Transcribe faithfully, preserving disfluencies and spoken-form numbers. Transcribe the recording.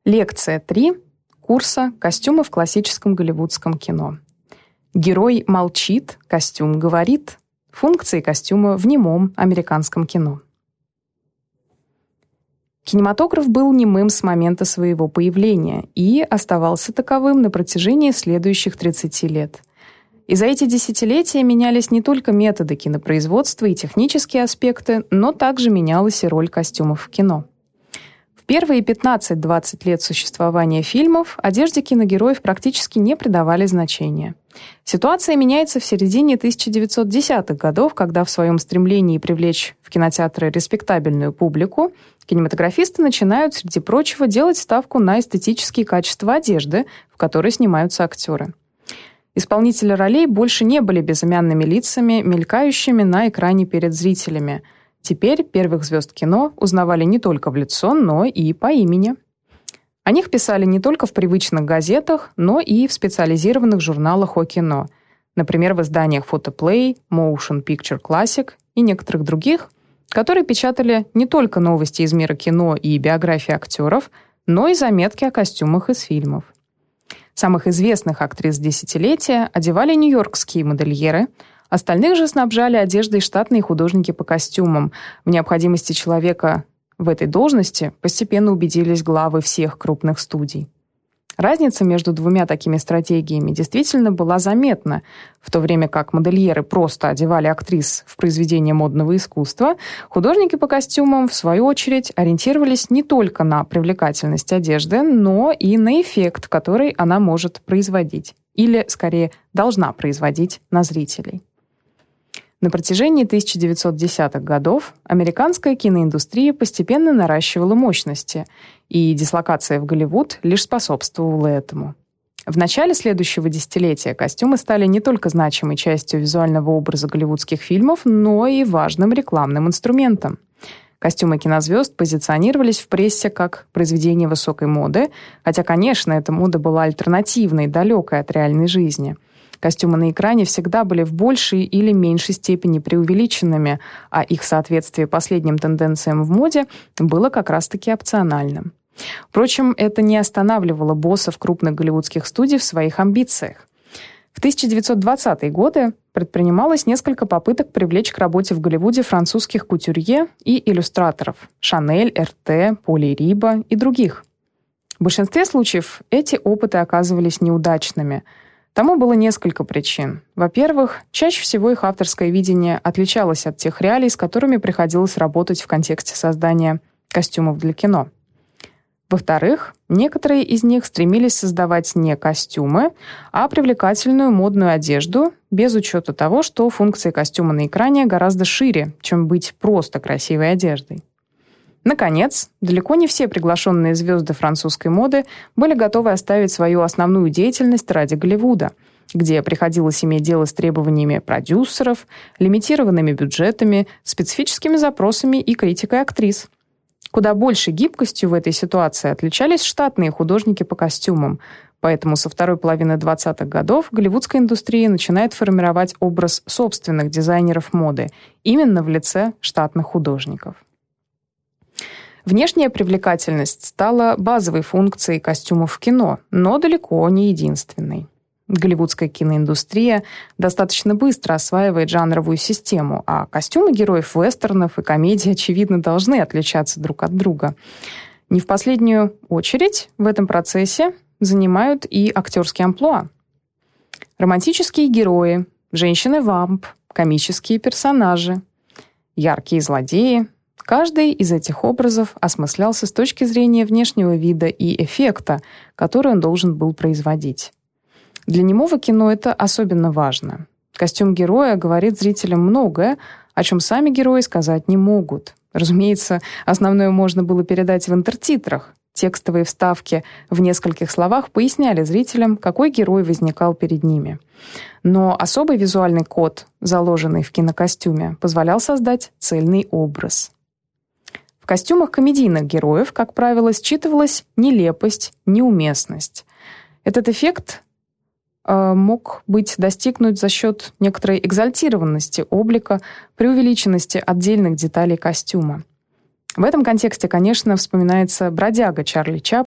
Лекция три курса «Костюмы в классическом голливудском кино». Герой молчит, костюм говорит. Функции костюма в немом американском кино. Кинематограф был немым с момента своего появления и оставался таковым на протяжении следующих тридцати лет. И за эти десятилетия менялись не только методы кинопроизводства и технические аспекты, но также менялась и роль костюмов в кино. В первые пятнадцать-двадцать лет существования фильмов одежде киногероев практически не придавали значения. Ситуация меняется в середине тысяча девятьсот десятых годов, когда в своем стремлении привлечь в кинотеатры респектабельную публику, кинематографисты начинают, среди прочего, делать ставку на эстетические качества одежды, в которой снимаются актеры. Исполнители ролей больше не были безымянными лицами, мелькающими на экране перед зрителями. Теперь первых звезд кино узнавали не только в лицо, но и по имени. О них писали не только в привычных газетах, но и в специализированных журналах о кино. Например, в изданиях Photoplay, Motion Picture Classic и некоторых других, которые печатали не только новости из мира кино и биографии актеров, но и заметки о костюмах из фильмов. Самых известных актрис десятилетия одевали нью-йоркские модельеры, остальных же снабжали одеждой штатные художники по костюмам. В необходимости человека в этой должности постепенно убедились главы всех крупных студий. Разница между двумя такими стратегиями действительно была заметна, в то время как модельеры просто одевали актрис в произведения модного искусства, художники по костюмам, в свою очередь, ориентировались не только на привлекательность одежды, но и на эффект, который она может производить, или, скорее, должна производить на зрителей. На протяжении тысяча девятьсот десятых годов американская киноиндустрия постепенно наращивала мощности, и дислокация в Голливуд лишь способствовала этому. В начале следующего десятилетия костюмы стали не только значимой частью визуального образа голливудских фильмов, но и важным рекламным инструментом. Костюмы кинозвезд позиционировались в прессе как произведение высокой моды, хотя, конечно, эта мода была альтернативной, далекой от реальной жизни. Костюмы на экране всегда были в большей или меньшей степени преувеличенными, а их соответствие последним тенденциям в моде было как раз-таки опциональным. Впрочем, это не останавливало боссов крупных голливудских студий в своих амбициях. В тысяча девятьсот двадцатые годы предпринималось несколько попыток привлечь к работе в Голливуде французских кутюрье и иллюстраторов – Шанель, Эрте, Поли Риба и других. В большинстве случаев эти опыты оказывались неудачными. Тому было несколько причин. Во-первых, чаще всего их авторское видение отличалось от тех реалий, с которыми приходилось работать в контексте создания костюмов для кино. Во-вторых, некоторые из них стремились создавать не костюмы, а привлекательную модную одежду, без учета того, что функции костюма на экране гораздо шире, чем быть просто красивой одеждой. Наконец, далеко не все приглашенные звезды французской моды были готовы оставить свою основную деятельность ради Голливуда, где приходилось иметь дело с требованиями продюсеров, лимитированными бюджетами, специфическими запросами и критикой актрис. Куда больше гибкостью в этой ситуации отличались штатные художники по костюмам, поэтому со второй половины двадцатых годов голливудская индустрия начинает формировать образ собственных дизайнеров моды, именно в лице штатных художников. Внешняя привлекательность стала базовой функцией костюмов в кино, но далеко не единственной. Голливудская киноиндустрия достаточно быстро осваивает жанровую систему, а костюмы героев вестернов и комедий, очевидно, должны отличаться друг от друга. Не в последнюю очередь в этом процессе занимают и актерские амплуа. Романтические герои, женщины-вамп, комические персонажи, яркие злодеи. Каждый из этих образов осмыслялся с точки зрения внешнего вида и эффекта, который он должен был производить. Для немого кино это особенно важно. Костюм героя говорит зрителям многое, о чем сами герои сказать не могут. Разумеется, основное можно было передать в интертитрах. Текстовые вставки в нескольких словах поясняли зрителям, какой герой возникал перед ними. Но особый визуальный код, заложенный в кинокостюме, позволял создать цельный образ. В костюмах комедийных героев, как правило, считывалась нелепость, неуместность. Этот эффект э, мог быть достигнут за счет некоторой экзальтированности облика, преувеличенности отдельных деталей костюма. В этом контексте, конечно, вспоминается бродяга Чарли Чаплина